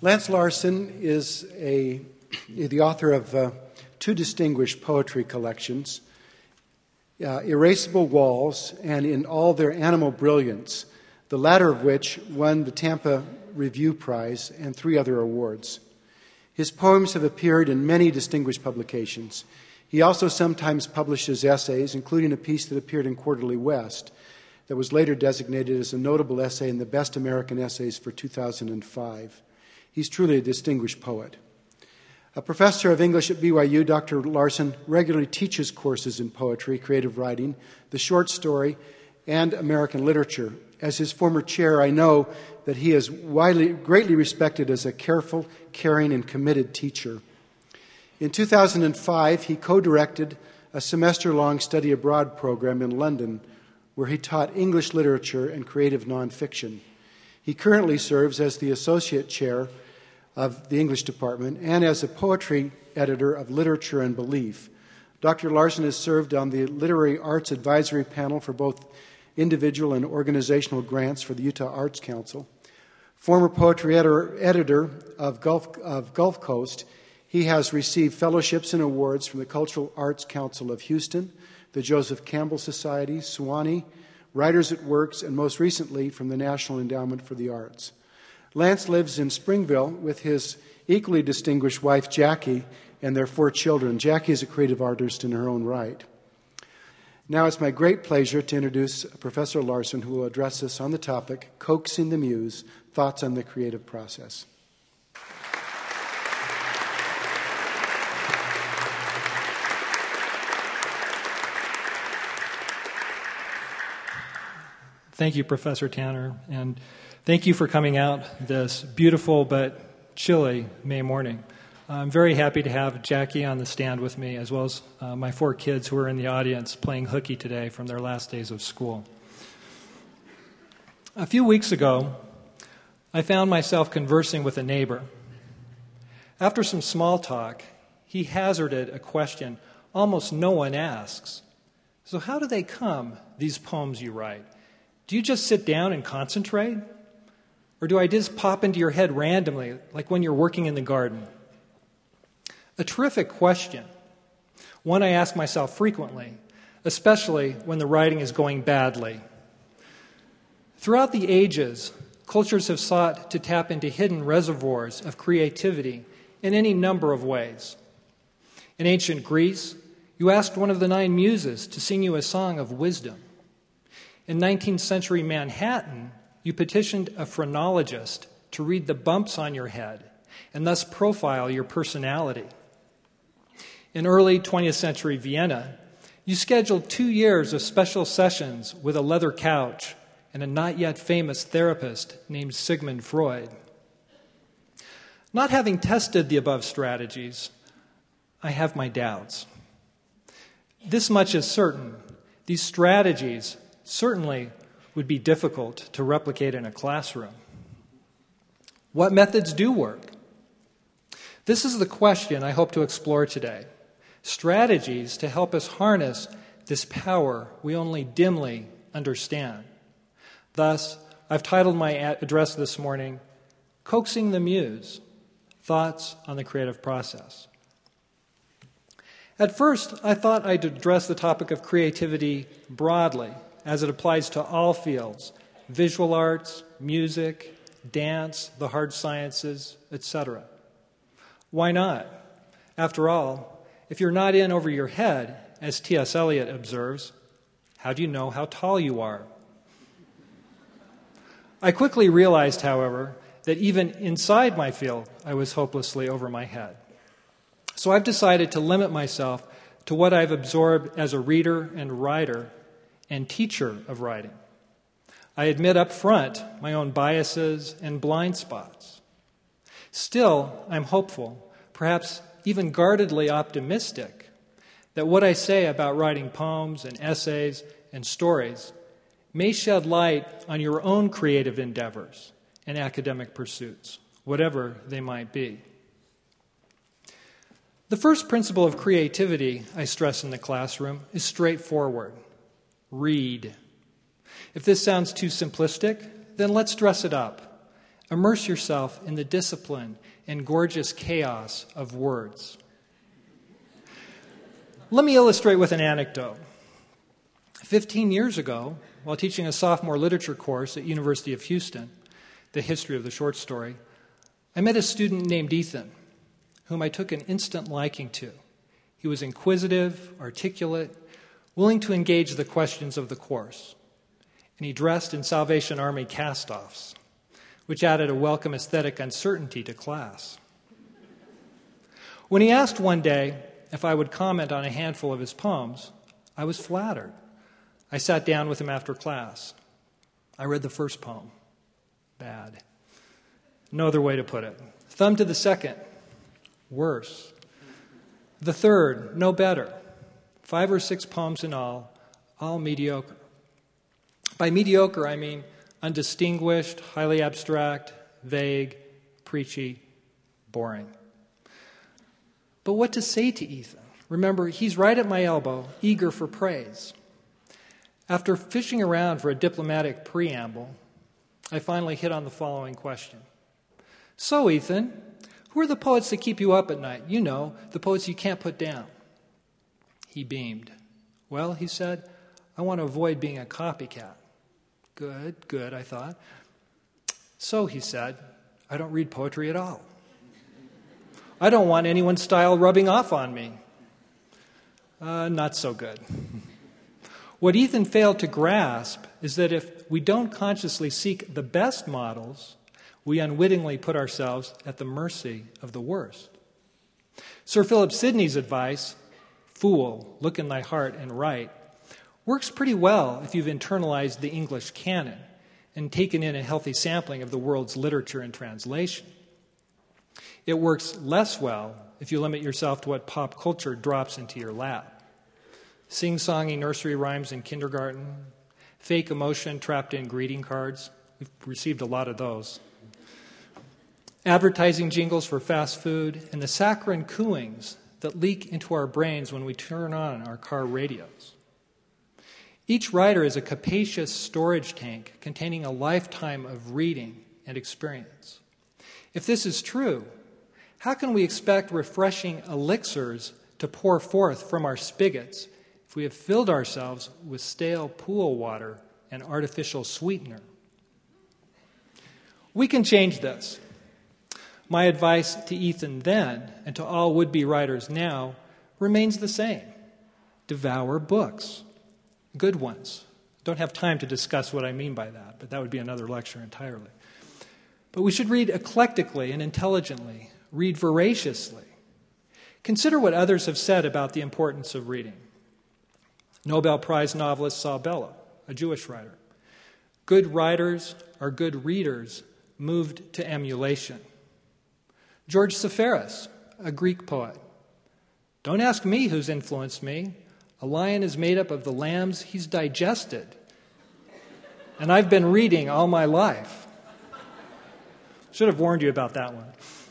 Lance Larson is the author of two distinguished poetry collections, Erasable Walls and In All Their Animal Brilliance, the latter of which won the Tampa Review Prize and 3 other awards. His poems have appeared in many distinguished publications. He also sometimes publishes essays, including a piece that appeared in Quarterly West that was later designated as a notable essay in the Best American Essays for 2005. He's truly a distinguished poet. A professor of English at BYU, Dr. Larson regularly teaches courses in poetry, creative writing, the short story, and American literature. As his former chair, I know that he is greatly respected as a careful, caring, and committed teacher. In 2005, he co-directed a semester-long study abroad program in London where he taught English literature and creative nonfiction. He currently serves as the associate chair of the English department and as a poetry editor of Literature and Belief. Dr. Larson has served on the Literary Arts Advisory Panel for both individual and organizational grants for the Utah Arts Council. Former poetry editor of Gulf Coast, he has received fellowships and awards from the Cultural Arts Council of Houston, the Joseph Campbell Society, Sewanee, Writers at Works, and most recently from the National Endowment for the Arts. Lance lives in Springville with his equally distinguished wife, Jackie, and their 4 children. Jackie is a creative artist in her own right. Now it's my great pleasure to introduce Professor Larson, who will address us on the topic, Coaxing the Muse, Thoughts on the Creative Process. Thank you, Professor Tanner, and thank you for coming out this beautiful but chilly May morning. I'm very happy to have Jackie on the stand with me, as well as my 4 kids who are in the audience playing hooky today from their last days of school. A few weeks ago, I found myself conversing with a neighbor. After some small talk, he hazarded a question almost no one asks. So how do they come, these poems you write? Do you just sit down and concentrate? Or do I just pop into your head randomly, like when you're working in the garden? A terrific question, one I ask myself frequently, especially when the writing is going badly. Throughout the ages, cultures have sought to tap into hidden reservoirs of creativity in any number of ways. In ancient Greece, you asked one of the 9 muses to sing you a song of wisdom. In 19th century Manhattan, you petitioned a phrenologist to read the bumps on your head and thus profile your personality. In early 20th century Vienna, you scheduled 2 years of special sessions with a leather couch and a not yet famous therapist named Sigmund Freud. Not having tested the above strategies, I have my doubts. This much is certain. These strategies certainly would be difficult to replicate in a classroom. What methods do work? This is the question I hope to explore today. Strategies to help us harness this power we only dimly understand. Thus, I've titled my address this morning, Coaxing the Muse, Thoughts on the Creative Process. At first, I thought I'd address the topic of creativity broadly, as it applies to all fields, visual arts, music, dance, the hard sciences, etc. Why not? After all, if you're not in over your head, as T.S. Eliot observes, how do you know how tall you are? I quickly realized, however, that even inside my field, I was hopelessly over my head. So I've decided to limit myself to what I've absorbed as a reader and writer and teacher of writing. I admit up front my own biases and blind spots. Still, I'm hopeful, perhaps even guardedly optimistic, that what I say about writing poems and essays and stories may shed light on your own creative endeavors and academic pursuits, whatever they might be. The first principle of creativity I stress in the classroom is straightforward. Read. If this sounds too simplistic, then let's dress it up. Immerse yourself in the discipline and gorgeous chaos of words. Let me illustrate with an anecdote. 15 years ago, while teaching a sophomore literature course at University of Houston, the history of the short story, I met a student named Ethan, whom I took an instant liking to. He was inquisitive, articulate, willing to engage the questions of the course, and he dressed in Salvation Army cast-offs, which added a welcome aesthetic uncertainty to class. When he asked one day if I would comment on a handful of his poems, I was flattered. I sat down with him after class. I read the first poem. Bad. No other way to put it. Thumb to the second. Worse. The third, no better. 5 or 6 poems in all mediocre. By mediocre, I mean undistinguished, highly abstract, vague, preachy, boring. But what to say to Ethan? Remember, he's right at my elbow, eager for praise. After fishing around for a diplomatic preamble, I finally hit on the following question. So, Ethan, who are the poets that keep you up at night? You know, the poets you can't put down. He beamed. Well, he said, I want to avoid being a copycat. Good, I thought. So, he said, I don't read poetry at all. I don't want anyone's style rubbing off on me. Not so good. What Ethan failed to grasp is that if we don't consciously seek the best models, we unwittingly put ourselves at the mercy of the worst. Sir Philip Sidney's advice, fool, look in thy heart and write, works pretty well if you've internalized the English canon and taken in a healthy sampling of the world's literature and translation. It works less well if you limit yourself to what pop culture drops into your lap. Sing-songy nursery rhymes in kindergarten, fake emotion trapped in greeting cards. We've received a lot of those. Advertising jingles for fast food, and the saccharine cooings that leak into our brains when we turn on our car radios. Each writer is a capacious storage tank containing a lifetime of reading and experience. If this is true, how can we expect refreshing elixirs to pour forth from our spigots if we have filled ourselves with stale pool water and artificial sweetener? We can change this. My advice to Ethan then, and to all would-be writers now, remains the same. Devour books. Good ones. Don't have time to discuss what I mean by that, but that would be another lecture entirely. But we should read eclectically and intelligently, read voraciously. Consider what others have said about the importance of reading. Nobel Prize novelist Saul Bellow, a Jewish writer. Good writers are good readers moved to emulation. George Seferis, a Greek poet. Don't ask me who's influenced me. A lion is made up of the lambs he's digested. And I've been reading all my life. Should have warned you about that one.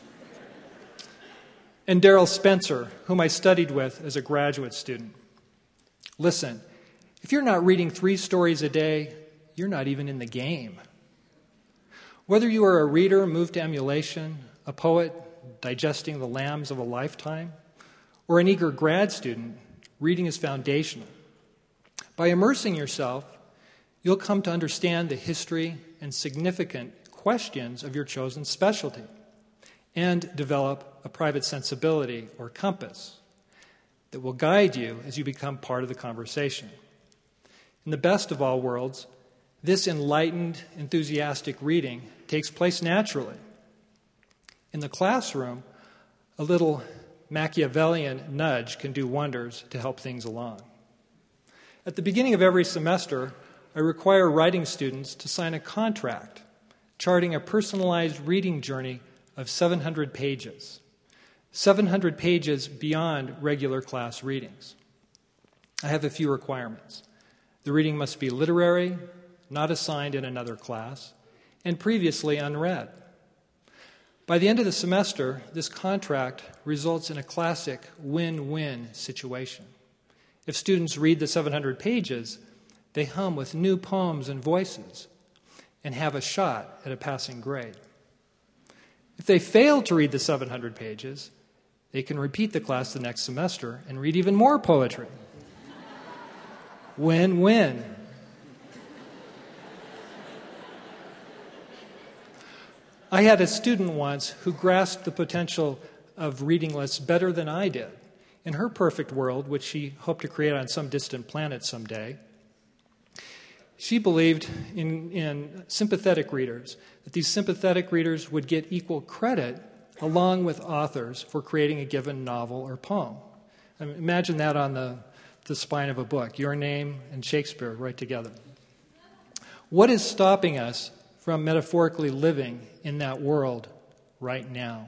And Darrell Spencer, whom I studied with as a graduate student. Listen, if you're not reading 3 stories a day, you're not even in the game. Whether you are a reader moved to emulation, a poet digesting the lambs of a lifetime, or an eager grad student, reading is foundational. By immersing yourself, you'll come to understand the history and significant questions of your chosen specialty and develop a private sensibility or compass that will guide you as you become part of the conversation. In the best of all worlds, this enlightened, enthusiastic reading takes place naturally. In the classroom, a little Machiavellian nudge can do wonders to help things along. At the beginning of every semester, I require writing students to sign a contract charting a personalized reading journey of 700 pages. 700 pages beyond regular class readings. I have a few requirements. The reading must be literary, not assigned in another class, and previously unread. By the end of the semester, this contract results in a classic win-win situation. If students read the 700 pages, they hum with new poems and voices and have a shot at a passing grade. If they fail to read the 700 pages, they can repeat the class the next semester and read even more poetry. Win-win. I had a student once who grasped the potential of reading lists better than I did. In her perfect world, which she hoped to create on some distant planet someday, she believed in sympathetic readers, that these sympathetic readers would get equal credit along with authors for creating a given novel or poem. I mean, imagine that on the spine of a book, your name and Shakespeare right together. What is stopping us from metaphorically living in that world right now?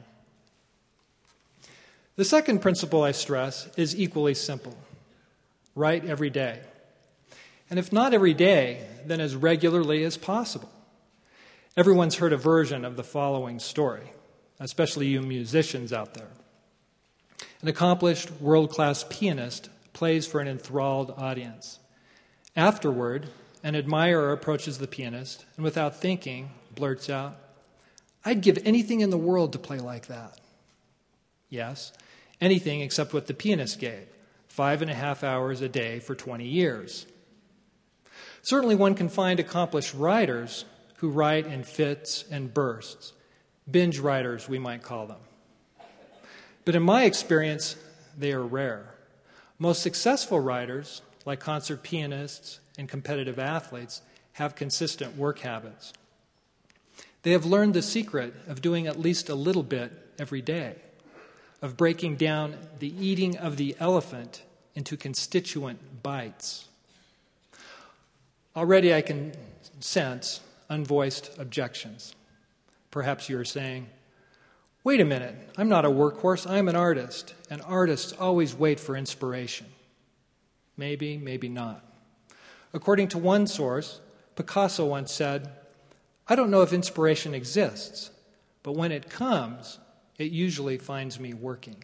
The second principle I stress is equally simple. Write every day. And if not every day, then as regularly as possible. Everyone's heard a version of the following story, especially you musicians out there. An accomplished world-class pianist plays for an enthralled audience. Afterward, an admirer approaches the pianist and without thinking blurts out, "I'd give anything in the world to play like that." Yes, anything except what the pianist gave, 5.5 hours a day for 20 years. Certainly one can find accomplished writers who write in fits and bursts. Binge writers, we might call them. But in my experience, they are rare. Most successful writers, like concert pianists and competitive athletes, have consistent work habits. They have learned the secret of doing at least a little bit every day, of breaking down the eating of the elephant into constituent bites. Already I can sense unvoiced objections. Perhaps you're saying, "Wait a minute, I'm not a workhorse, I'm an artist, and artists always wait for inspiration." Maybe, maybe not. According to one source, Picasso once said, "I don't know if inspiration exists, but when it comes, it usually finds me working."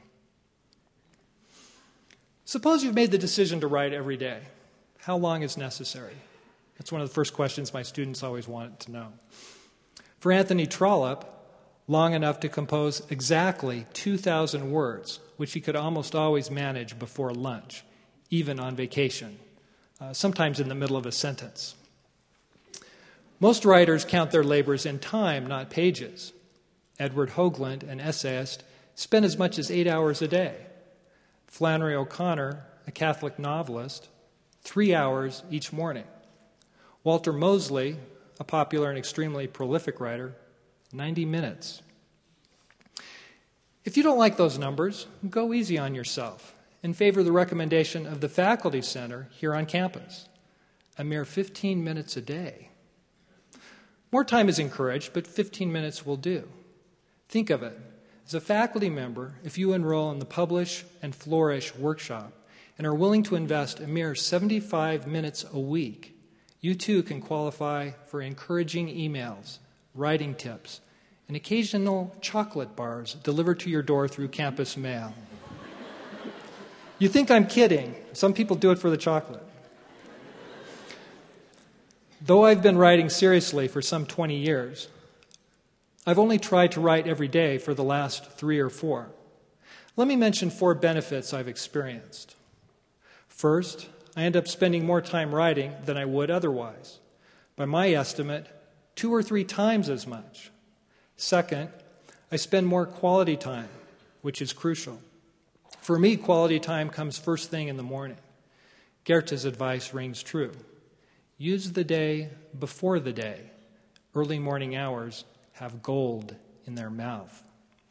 Suppose you've made the decision to write every day. How long is necessary? That's one of the first questions my students always wanted to know. For Anthony Trollope, long enough to compose exactly 2,000 words, which he could almost always manage before lunch, even on vacation, sometimes in the middle of a sentence. Most writers count their labors in time, not pages. Edward Hoagland, an essayist, spent as much as 8 hours a day. Flannery O'Connor, a Catholic novelist, 3 hours each morning. Walter Mosley, a popular and extremely prolific writer, 90 minutes. If you don't like those numbers, go easy on yourself and favor the recommendation of the Faculty Center here on campus. A mere 15 minutes a day. More time is encouraged, but 15 minutes will do. Think of it. As a faculty member, if you enroll in the Publish and Flourish workshop and are willing to invest a mere 75 minutes a week, you too can qualify for encouraging emails, writing tips, and occasional chocolate bars delivered to your door through campus mail. You think I'm kidding. Some people do it for the chocolate. Though I've been writing seriously for some 20 years, I've only tried to write every day for the last 3 or 4. Let me mention 4 benefits I've experienced. First, I end up spending more time writing than I would otherwise. By my estimate, 2 or 3 times as much. Second, I spend more quality time, which is crucial. For me, quality time comes first thing in the morning. Goethe's advice rings true. Use the day before the day. Early morning hours have gold in their mouth.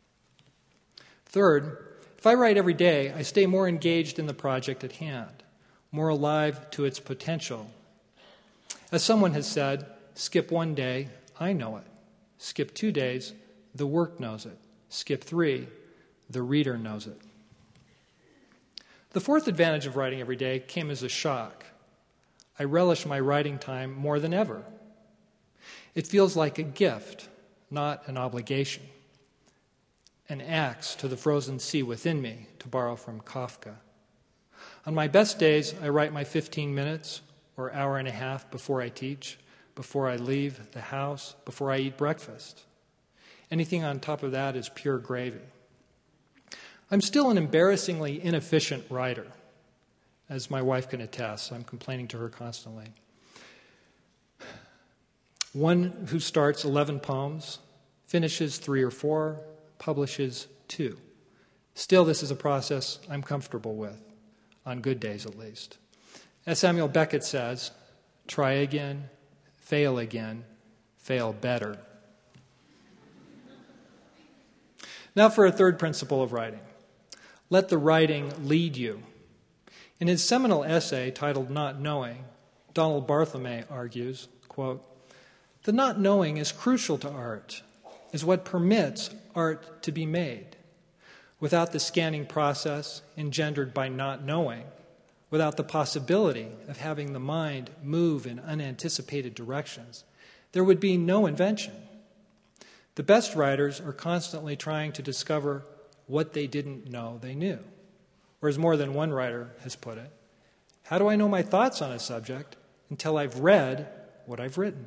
Third, if I write every day, I stay more engaged in the project at hand, more alive to its potential. As someone has said, skip 1 day, I know it. Skip 2 days, the work knows it. Skip 3, the reader knows it. The fourth advantage of writing every day came as a shock. I relish my writing time more than ever. It feels like a gift, not an obligation. An axe to the frozen sea within me, to borrow from Kafka. On my best days, I write my 15 minutes or hour and a half before I teach, before I leave the house, before I eat breakfast. Anything on top of that is pure gravy. I'm still an embarrassingly inefficient writer, as my wife can attest. I'm complaining to her constantly. One who starts 11 poems, finishes 3 or 4, publishes 2. Still, this is a process I'm comfortable with, on good days at least. As Samuel Beckett says, try again, fail better. Now for a third principle of writing. Let the writing lead you. In his seminal essay titled Not Knowing, Donald Barthelme argues, quote, "The not knowing is crucial to art, is what permits art to be made. Without the scanning process engendered by not knowing, without the possibility of having the mind move in unanticipated directions, there would be no invention. The best writers are constantly trying to discover what they didn't know they knew. Or as more than one writer has put it, how do I know my thoughts on a subject until I've read what I've written?"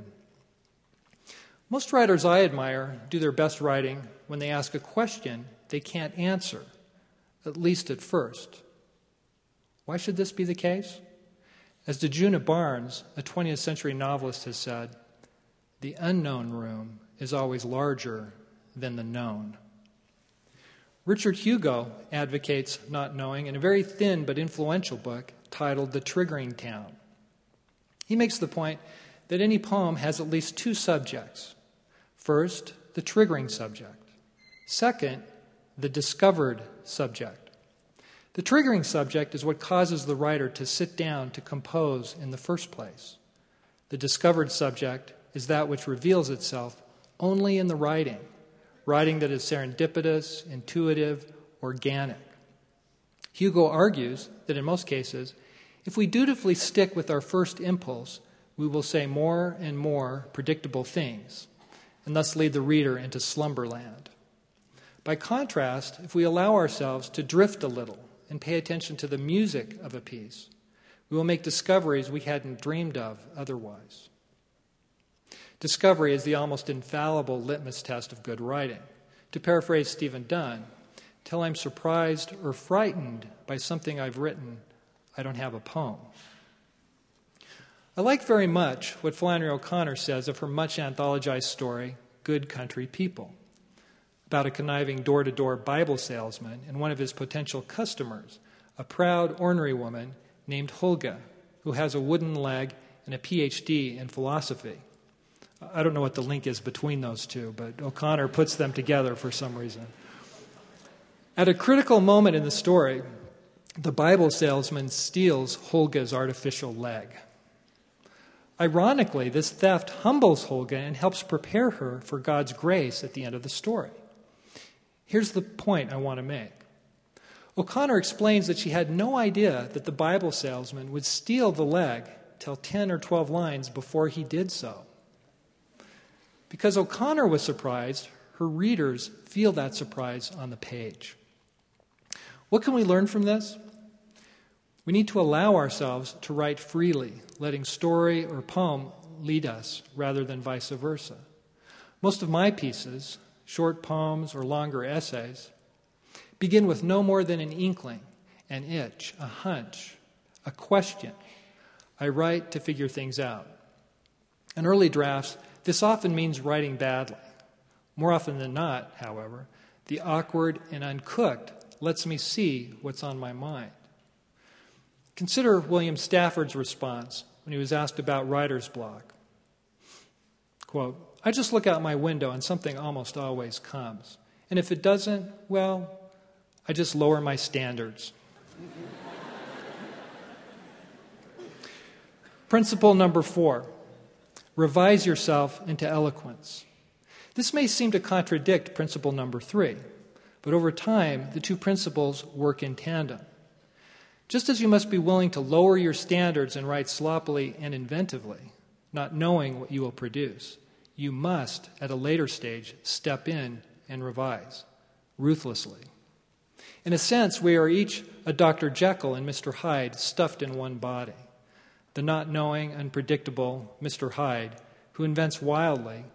Most writers I admire do their best writing when they ask a question they can't answer, at least at first. Why should this be the case? As Djuna Barnes, a 20th century novelist, has said, "The unknown room is always larger than the known." Richard Hugo advocates not knowing in a very thin but influential book titled The Triggering Town. He makes the point that any poem has at least 2 subjects. First, the triggering subject. Second, the discovered subject. The triggering subject is what causes the writer to sit down to compose in the first place. The discovered subject is that which reveals itself only in the writing that is serendipitous, intuitive, organic. Hugo argues that in most cases, if we dutifully stick with our first impulse, we will say more and more predictable things, and thus lead the reader into slumberland. By contrast, if we allow ourselves to drift a little and pay attention to the music of a piece, we will make discoveries we hadn't dreamed of otherwise. Discovery is the almost infallible litmus test of good writing. To paraphrase Stephen Dunn, till I'm surprised or frightened by something I've written, I don't have a poem. I like very much what Flannery O'Connor says of her much anthologized story, Good Country People, about a conniving door-to-door Bible salesman and one of his potential customers, a proud, ornery woman named Hulga, who has a wooden leg and a PhD in philosophy. I don't know what the link is between those two, but O'Connor puts them together for some reason. At a critical moment in the story, the Bible salesman steals Hulga's artificial leg. Ironically, this theft humbles Hulga and helps prepare her for God's grace at the end of the story. Here's the point I want to make. O'Connor explains that she had no idea that the Bible salesman would steal the leg till 10 or 12 lines before he did so. Because O'Connor was surprised, her readers feel that surprise on the page. What can we learn from this? We need to allow ourselves to write freely, letting story or poem lead us rather than vice versa. Most of my pieces, short poems or longer essays, begin with no more than an inkling, an itch, a hunch, a question. I write to figure things out. In early drafts, this often means writing badly. More often than not, however, the awkward and uncooked lets me see what's on my mind. Consider William Stafford's response when he was asked about writer's block. Quote, "I just look out my window and something almost always comes. And if it doesn't, well, I just lower my standards." Principle number 4, revise yourself into eloquence. This may seem to contradict principle number 3, but over time, the two principles work in tandem. Just as you must be willing to lower your standards and write sloppily and inventively, not knowing what you will produce, you must, at a later stage, step in and revise, ruthlessly. In a sense, we are each a Dr. Jekyll and Mr. Hyde stuffed in one body. The not knowing, unpredictable Mr. Hyde, who invents wildly,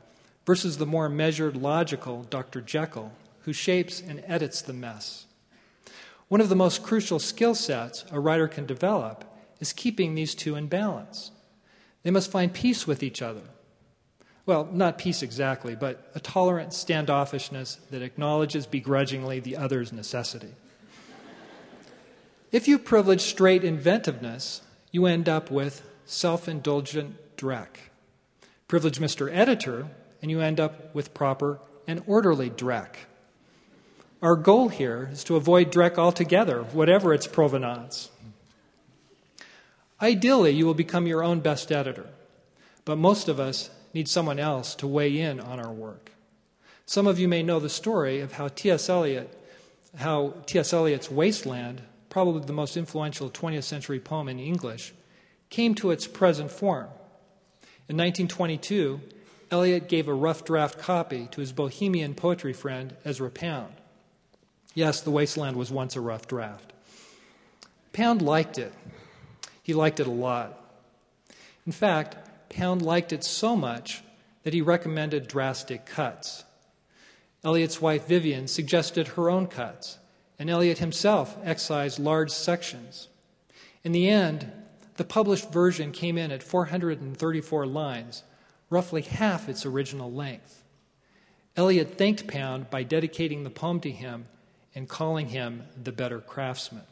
versus the more measured, logical Dr. Jekyll, who shapes and edits the mess. One of the most crucial skill sets a writer can develop is keeping these two in balance. They must find peace with each other. Well, not peace exactly, but a tolerant standoffishness that acknowledges begrudgingly the other's necessity. If you privilege straight inventiveness, you end up with self-indulgent dreck. Privilege Mr. Editor, and you end up with proper and orderly dreck. Our goal here is to avoid dreck altogether, whatever its provenance. Ideally, you will become your own best editor, but most of us need someone else to weigh in on our work. Some of you may know the story of how T.S. Eliot's Wasteland, probably the most influential 20th century poem in English, came to its present form. In 1922, Eliot gave a rough draft copy to his bohemian poetry friend Ezra Pound. Yes, The Wasteland was once a rough draft. Pound liked it. He liked it a lot. In fact, Pound liked it so much that he recommended drastic cuts. Eliot's wife Vivian suggested her own cuts, and Eliot himself excised large sections. In the end, the published version came in at 434 lines, roughly half its original length. Eliot thanked Pound by dedicating the poem to him and calling him the better craftsman.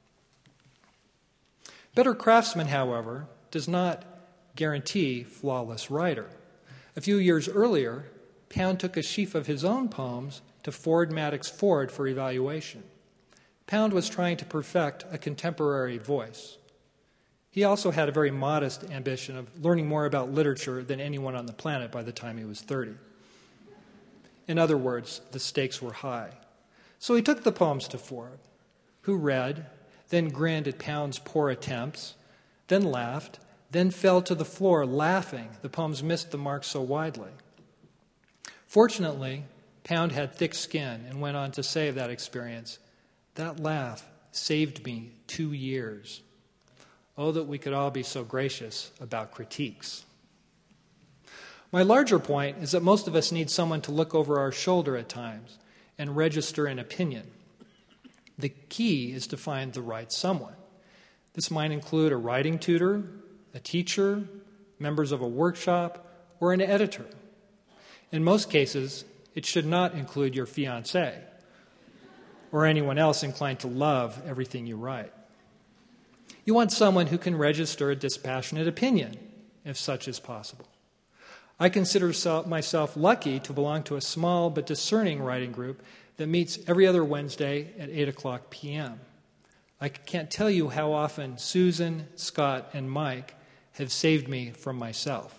Better craftsman, however, does not guarantee flawless writer. A few years earlier, Pound took a sheaf of his own poems to Ford Madox Ford for evaluation. Pound was trying to perfect a contemporary voice. He also had a very modest ambition of learning more about literature than anyone on the planet by the time he was 30. In other words, the stakes were high. So he took the poems to Ford, who read, then grinned at Pound's poor attempts, then laughed, then fell to the floor laughing. The poems missed the mark so widely. Fortunately, Pound had thick skin and went on to say of that experience, "That laugh saved me 2 years." Oh, that we could all be so gracious about critiques. My larger point is that most of us need someone to look over our shoulder at times and register an opinion. The key is to find the right someone. This might include a writing tutor, a teacher, members of a workshop, or an editor. In most cases, it should not include your fiancé or anyone else inclined to love everything you write. You want someone who can register a dispassionate opinion, if such is possible. I consider myself lucky to belong to a small but discerning writing group that meets every other Wednesday at 8 o'clock p.m. I can't tell you how often Susan, Scott, and Mike have saved me from myself.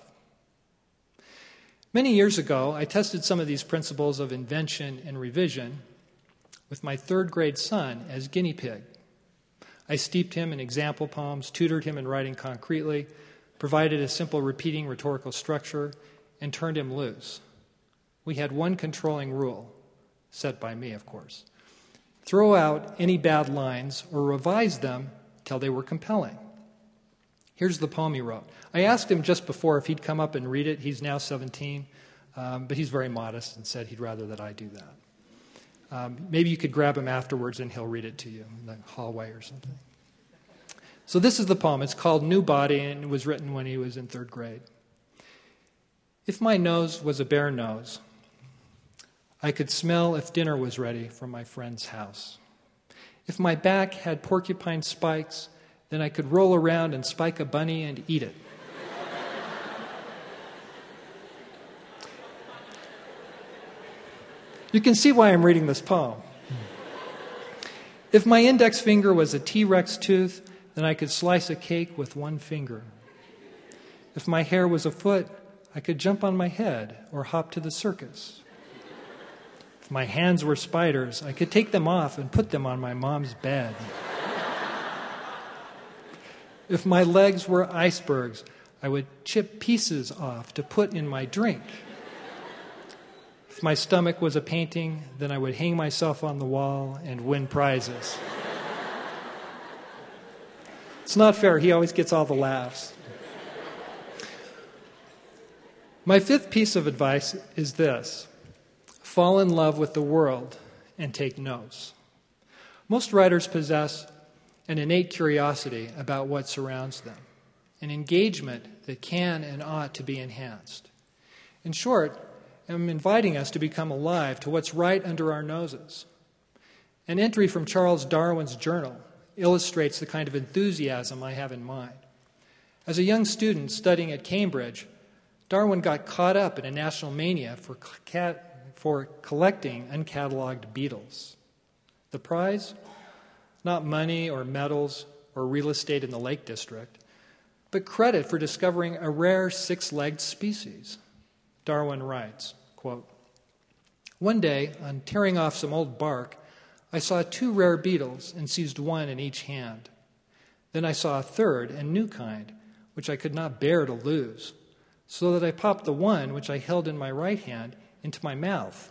Many years ago, I tested some of these principles of invention and revision with my third-grade son as guinea pig. I steeped him in example poems, tutored him in writing concretely, provided a simple repeating rhetorical structure, and turned him loose. We had one controlling rule, set by me, of course. Throw out any bad lines or revise them till they were compelling. Here's the poem he wrote. I asked him just before if he'd come up and read it. He's now 17, but he's very modest and said he'd rather that I do that. Maybe you could grab him afterwards and he'll read it to you in the hallway or something. So this is the poem. It's called New Body, and it was written when he was in third grade. If my nose was a bare nose, I could smell if dinner was ready from my friend's house. If my back had porcupine spikes, then I could roll around and spike a bunny and eat it. You can see why I'm reading this poem. If my index finger was a T-Rex tooth, then I could slice a cake with one finger. If my hair was a foot, I could jump on my head or hop to the circus. If my hands were spiders, I could take them off and put them on my mom's bed. If my legs were icebergs, I would chip pieces off to put in my drink. If my stomach was a painting, then I would hang myself on the wall and win prizes. It's not fair. He always gets all the laughs. My fifth piece of advice is this: fall in love with the world and take notes. Most writers possess an innate curiosity about what surrounds them, an engagement that can and ought to be enhanced. In short, I'm inviting us to become alive to what's right under our noses. An entry from Charles Darwin's journal illustrates the kind of enthusiasm I have in mind. As a young student studying at Cambridge, Darwin got caught up in a national mania for collecting uncatalogued beetles. The prize? Not money or medals or real estate in the Lake District, but credit for discovering a rare six-legged species. Darwin writes, quote, "One day, on tearing off some old bark, I saw 2 rare beetles and seized one in each hand. Then I saw a third and new kind, which I could not bear to lose, so that I popped the one which I held in my right hand into my mouth.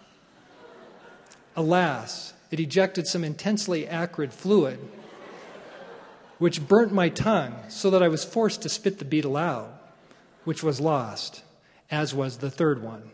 Alas, it ejected some intensely acrid fluid, which burnt my tongue so that I was forced to spit the beetle out, which was lost, as was the third one."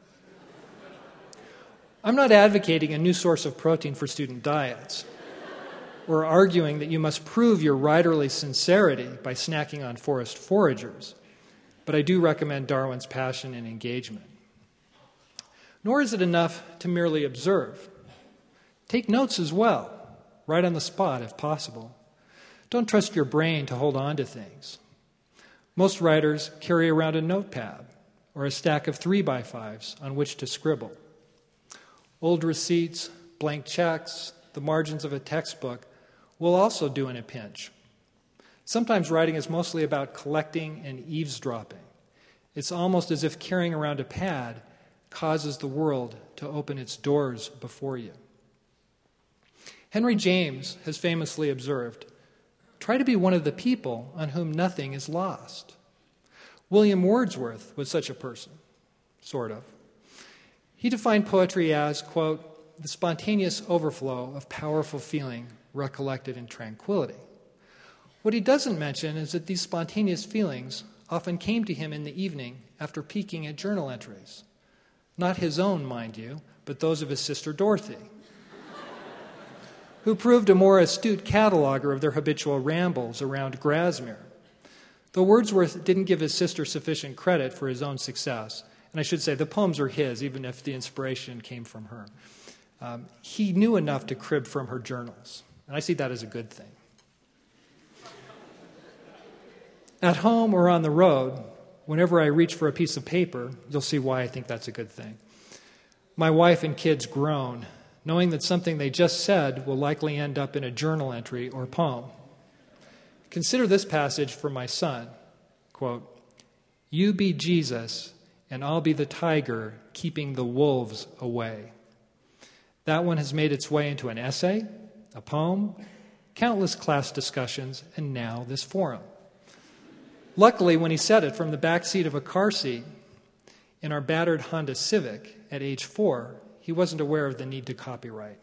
I'm not advocating a new source of protein for student diets, or arguing that you must prove your writerly sincerity by snacking on forest foragers, but I do recommend Darwin's passion and engagement. Nor is it enough to merely observe. Take notes as well, right on the spot if possible. Don't trust your brain to hold on to things. Most writers carry around a notepad or a stack of 3x5s on which to scribble. Old receipts, blank checks, the margins of a textbook will also do in a pinch. Sometimes writing is mostly about collecting and eavesdropping. It's almost as if carrying around a pad causes the world to open its doors before you. Henry James has famously observed, "Try to be one of the people on whom nothing is lost." William Wordsworth was such a person, sort of. He defined poetry as, quote, "the spontaneous overflow of powerful feeling recollected in tranquility." What he doesn't mention is that these spontaneous feelings often came to him in the evening after peeking at journal entries. Not his own, mind you, but those of his sister Dorothy, who proved a more astute cataloger of their habitual rambles around Grasmere. Though Wordsworth didn't give his sister sufficient credit for his own success, and I should say the poems are his, even if the inspiration came from her, he knew enough to crib from her journals, and I see that as a good thing. At home or on the road, whenever I reach for a piece of paper, you'll see why I think that's a good thing. My wife and kids groan, knowing that something they just said will likely end up in a journal entry or poem. Consider this passage from my son, quote, "You be Jesus, and I'll be the tiger keeping the wolves away." That one has made its way into an essay, a poem, countless class discussions, and now this forum. Luckily, when he said it from the back seat of a car seat in our battered Honda Civic at age 4, he wasn't aware of the need to copyright.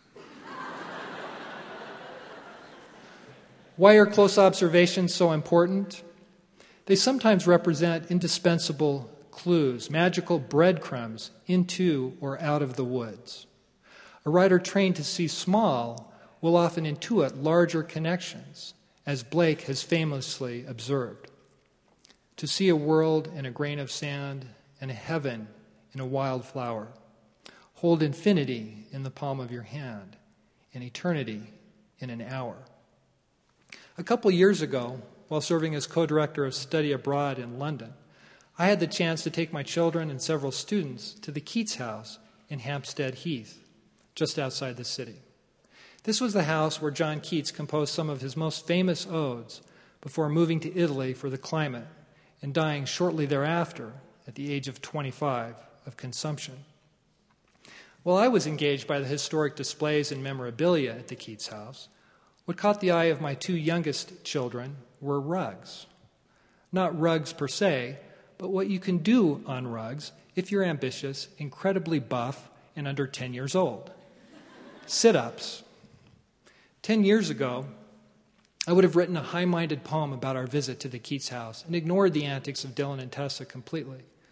Why are close observations so important? They sometimes represent indispensable clues, magical breadcrumbs into or out of the woods. A writer trained to see small will often intuit larger connections, as Blake has famously observed. To see a world in a grain of sand and a heaven in a wild flower. Hold infinity in the palm of your hand and eternity in an hour. A couple years ago, while serving as co-director of study abroad in London, I had the chance to take my children and several students to the Keats House in Hampstead Heath, just outside the city. This was the house where John Keats composed some of his most famous odes before moving to Italy for the climate and dying shortly thereafter at the age of 25 of consumption. While I was engaged by the historic displays and memorabilia at the Keats House, what caught the eye of my 2 youngest children were rugs. Not rugs per se, but what you can do on rugs if you're ambitious, incredibly buff, and under 10 years old. Sit-ups. 10 years ago, I would have written a high-minded poem about our visit to the Keats House and ignored the antics of Dylan and Tessa completely.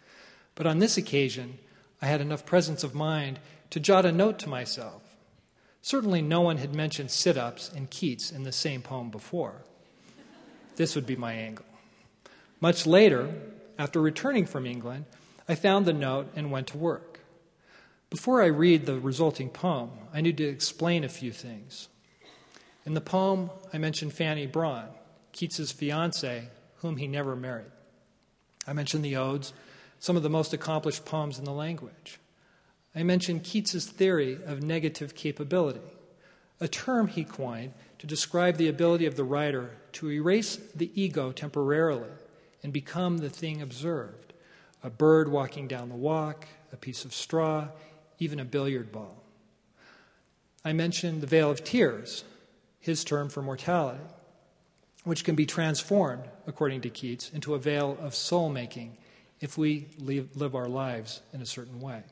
But on this occasion, I had enough presence of mind to jot a note to myself. Certainly no one had mentioned sit-ups and Keats in the same poem before. This would be my angle. Much later, after returning from England, I found the note and went to work. Before I read the resulting poem, I need to explain a few things. In the poem, I mentioned Fanny Brawne, Keats's fiancée, whom he never married. I mentioned the odes, some of the most accomplished poems in the language. I mentioned Keats's theory of negative capability, a term he coined to describe the ability of the writer to erase the ego temporarily and become the thing observed, a bird walking down the walk, a piece of straw, even a billiard ball. I mentioned the veil of tears, his term for mortality, which can be transformed, according to Keats, into a veil of soul-making if we live our lives in a certain way.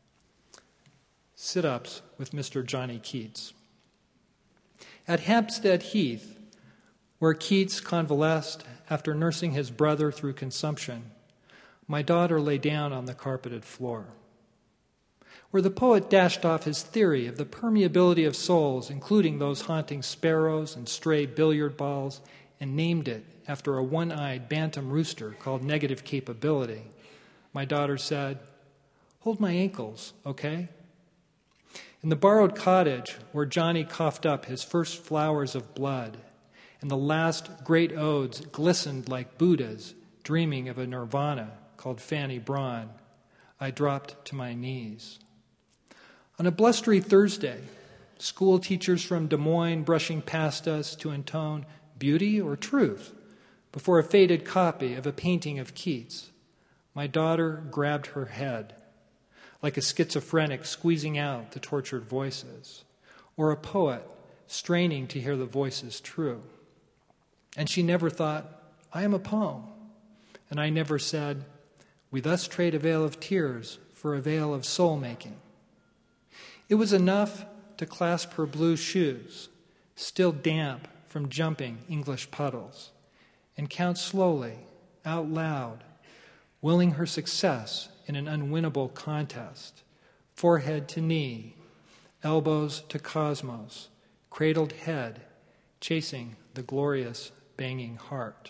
Sit-ups with Mr. Johnny Keats. At Hampstead Heath, where Keats convalesced after nursing his brother through consumption, my daughter lay down on the carpeted floor. Where the poet dashed off his theory of the permeability of souls, including those haunting sparrows and stray billiard balls, and named it after a one-eyed bantam rooster called negative capability, my daughter said, "Hold my ankles, okay?" In the borrowed cottage where Johnny coughed up his first flowers of blood, and the last great odes glistened like Buddhas dreaming of a nirvana called Fanny Brawne, I dropped to my knees. On a blustery Thursday, school teachers from Des Moines brushing past us to intone beauty or truth before a faded copy of a painting of Keats, my daughter grabbed her head, like a schizophrenic squeezing out the tortured voices, or a poet straining to hear the voices true. And she never thought, I am a poem. And I never said, we thus trade a veil of tears for a veil of soul-making. It was enough to clasp her blue shoes, still damp from jumping English puddles, and count slowly, out loud, willing her success in an unwinnable contest, forehead to knee, elbows to cosmos, cradled head, chasing the glorious banging heart.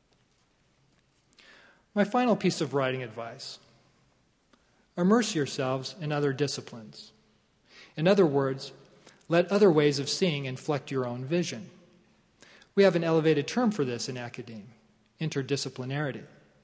My final piece of writing advice: immerse yourselves in other disciplines. In other words, let other ways of seeing inflect your own vision. We have an elevated term for this in academia, interdisciplinarity.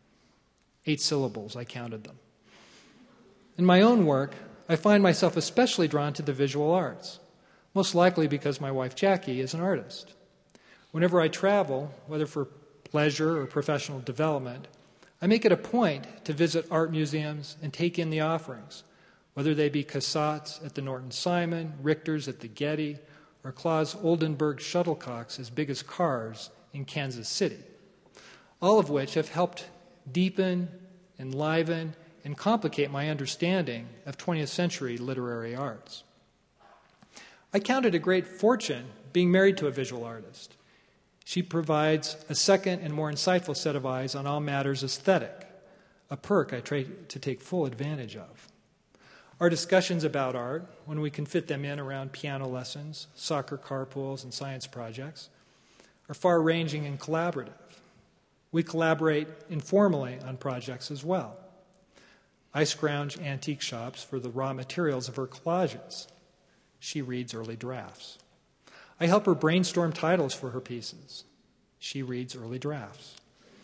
8 syllables, I counted them. In my own work, I find myself especially drawn to the visual arts, most likely because my wife Jackie is an artist. Whenever I travel, whether for pleasure or professional development, I make it a point to visit art museums and take in the offerings, whether they be Cassatt's at the Norton Simon, Richter's at the Getty, or Claus Oldenburg shuttlecocks as big as cars in Kansas City, all of which have helped deepen, enliven, and complicate my understanding of 20th century literary arts. I count it a great fortune being married to a visual artist. She provides a second and more insightful set of eyes on all matters aesthetic, a perk I try to take full advantage of. Our discussions about art, when we can fit them in around piano lessons, soccer carpools, and science projects, are far-ranging and collaborative. We collaborate informally on projects as well. I scrounge antique shops for the raw materials of her collages. She reads early drafts. I help her brainstorm titles for her pieces. She reads early drafts.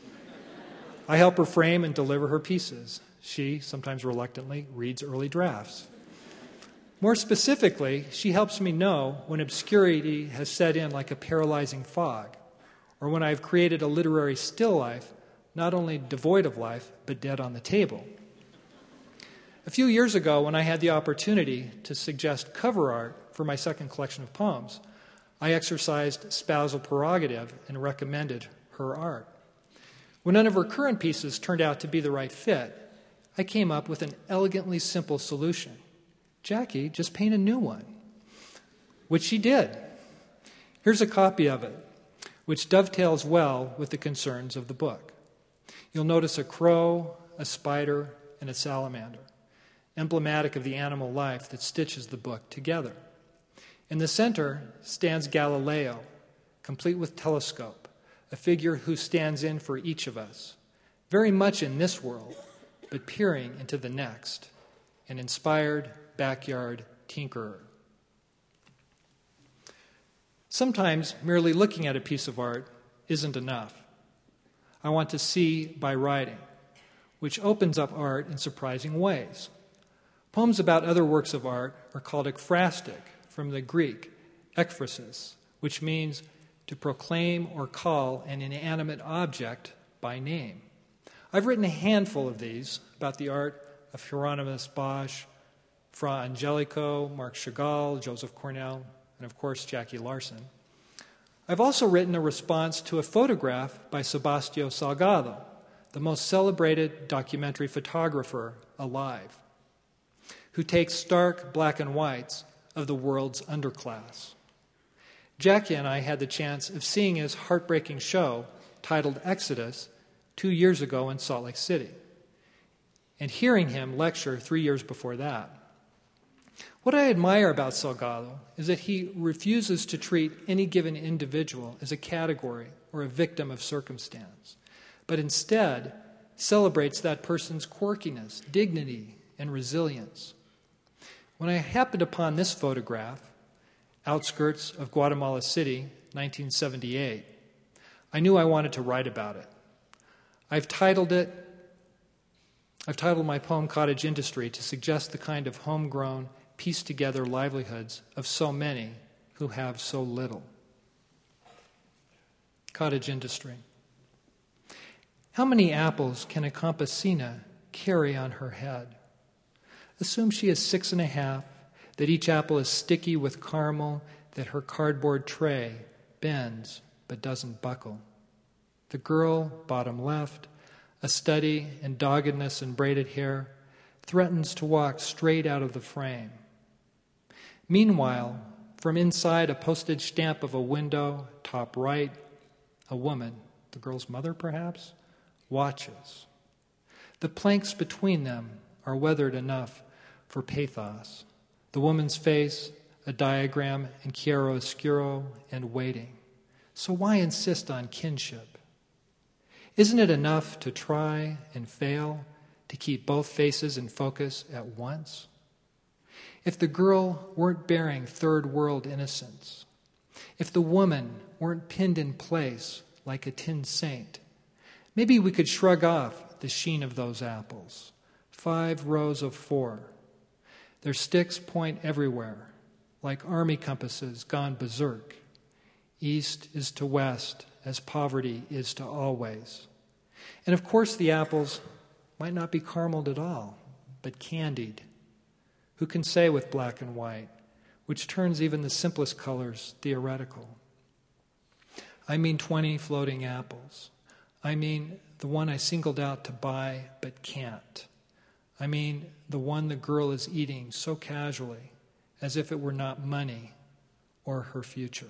I help her frame and deliver her pieces. She, sometimes reluctantly, reads early drafts. More specifically, she helps me know when obscurity has set in like a paralyzing fog, or when I've created a literary still life, not only devoid of life, but dead on the table. A few years ago, when I had the opportunity to suggest cover art for my second collection of poems, I exercised spousal prerogative and recommended her art. When none of her current pieces turned out to be the right fit, I came up with an elegantly simple solution. Jackie, just paint a new one, which she did. Here's a copy of it, which dovetails well with the concerns of the book. You'll notice a crow, a spider, and a salamander, emblematic of the animal life that stitches the book together. In the center stands Galileo, complete with telescope, a figure who stands in for each of us, very much in this world, but peering into the next, an inspired backyard tinkerer. Sometimes merely looking at a piece of art isn't enough. I want to see by writing, which opens up art in surprising ways. Poems about other works of art are called ekphrastic, from the Greek ekphrasis, which means to proclaim or call an inanimate object by name. I've written a handful of these about the art of Hieronymus Bosch, Fra Angelico, Marc Chagall, Joseph Cornell, and of course Jackie Larson. I've also written a response to a photograph by Sebastião Salgado, the most celebrated documentary photographer alive, who takes stark black and whites of the world's underclass. Jackie and I had the chance of seeing his heartbreaking show titled Exodus 2 years ago in Salt Lake City, and hearing him lecture 3 years before that. What I admire about Salgado is that he refuses to treat any given individual as a category or a victim of circumstance, but instead celebrates that person's quirkiness, dignity, and resilience. When I happened upon this photograph, outskirts of Guatemala City, 1978, I knew I wanted to write about it. I've titled my poem Cottage Industry to suggest the kind of homegrown, pieced-together livelihoods of so many who have so little. Cottage industry. How many apples can a campesina carry on her head? Assume she is 6.5, that each apple is sticky with caramel, that her cardboard tray bends but doesn't buckle. The girl, bottom left, a study in doggedness and braided hair, threatens to walk straight out of the frame. Meanwhile, from inside a postage stamp of a window, top right, a woman, the girl's mother perhaps, watches. The planks between them are weathered enough for pathos. The woman's face, a diagram in chiaroscuro and waiting. So why insist on kinship? Isn't it enough to try and fail to keep both faces in focus at once? If the girl weren't bearing third world innocence, if the woman weren't pinned in place like a tin saint, maybe we could shrug off the sheen of those apples. 5 rows of 4. Their sticks point everywhere, like army compasses gone berserk. East is to west, as poverty is to always. And of course the apples might not be carameled at all, but candied. Who can say with black and white, which turns even the simplest colors theoretical? I mean 20 floating apples. I mean the one I singled out to buy but can't. I mean the one the girl is eating so casually, as if it were not money or her future.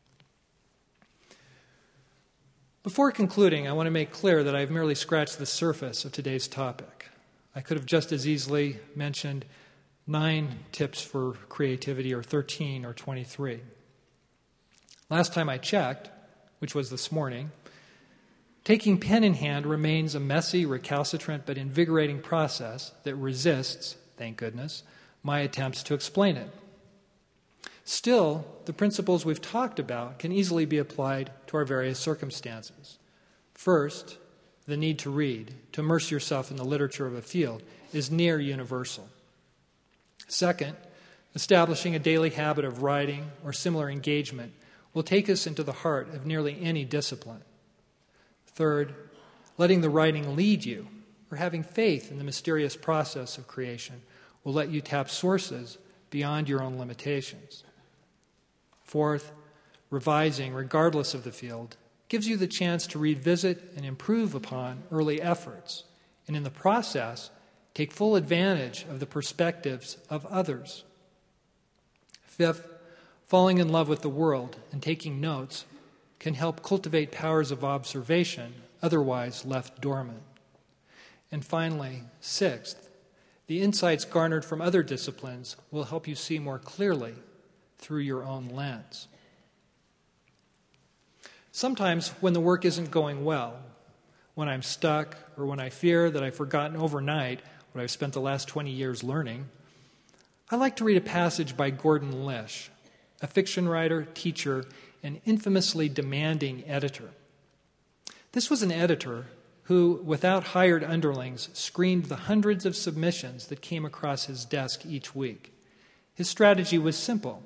Before concluding, I want to make clear that I've merely scratched the surface of today's topic. I could have just as easily mentioned 9 tips for creativity, or 13, or 23. Last time I checked, which was this morning, taking pen in hand remains a messy, recalcitrant, but invigorating process that resists, thank goodness, my attempts to explain it. Still, the principles we've talked about can easily be applied to our various circumstances. First, the need to read, to immerse yourself in the literature of a field, is near universal. Second, establishing a daily habit of writing or similar engagement will take us into the heart of nearly any discipline. Third, letting the writing lead you, or having faith in the mysterious process of creation, will let you tap sources beyond your own limitations. Fourth, revising, regardless of the field, gives you the chance to revisit and improve upon early efforts, and in the process, take full advantage of the perspectives of others. Fifth, falling in love with the world and taking notes can help cultivate powers of observation otherwise left dormant. And finally, sixth, the insights garnered from other disciplines will help you see more clearly through your own lens. Sometimes when the work isn't going well, when I'm stuck, or when I fear that I've forgotten overnight what I've spent the last 20 years learning, I like to read a passage by Gordon Lish, a fiction writer, teacher, and infamously demanding editor. This was an editor who, without hired underlings, screened the hundreds of submissions that came across his desk each week. His strategy was simple.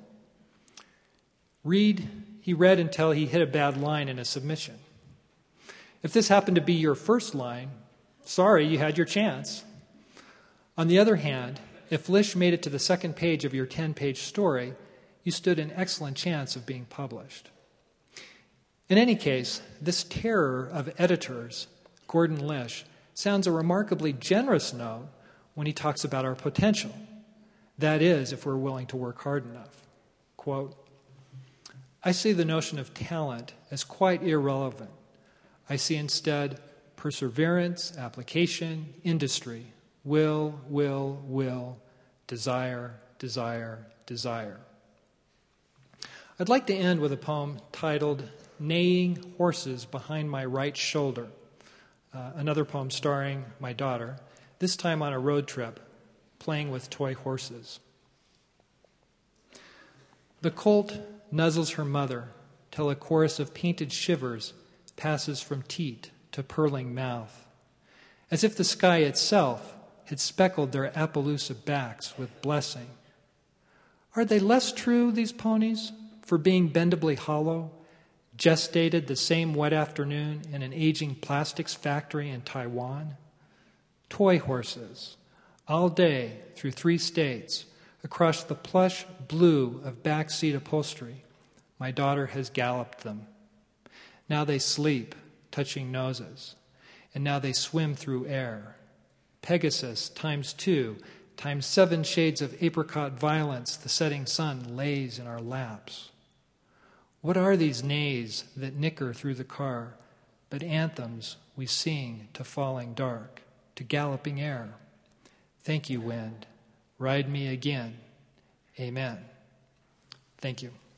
He read until he hit a bad line in a submission. If this happened to be your first line, sorry, you had your chance. On the other hand, if Lish made it to the second page of your 10-page story, you stood an excellent chance of being published. In any case, this terror of editors, Gordon Lish, sounds a remarkably generous note when he talks about our potential. That is, if we're willing to work hard enough. Quote, I see the notion of talent as quite irrelevant. I see instead perseverance, application, industry, will, desire, desire, desire. I'd like to end with a poem titled Neighing Horses Behind My Right Shoulder, another poem starring my daughter, this time on a road trip, playing with toy horses. The colt nuzzles her mother till a chorus of painted shivers passes from teat to purling mouth, as if the sky itself had speckled their Appaloosa backs with blessing. Are they less true, these ponies, for being bendably hollow, gestated the same wet afternoon in an aging plastics factory in Taiwan? Toy horses, all day through 3 states, across the plush blue of backseat upholstery, my daughter has galloped them. Now they sleep, touching noses, and now they swim through air. Pegasus times 2, times 7 shades of apricot violence the setting sun lays in our laps. What are these neighs that nicker through the car, but anthems we sing to falling dark, to galloping air? Thank you, wind. Ride me again. Amen. Thank you.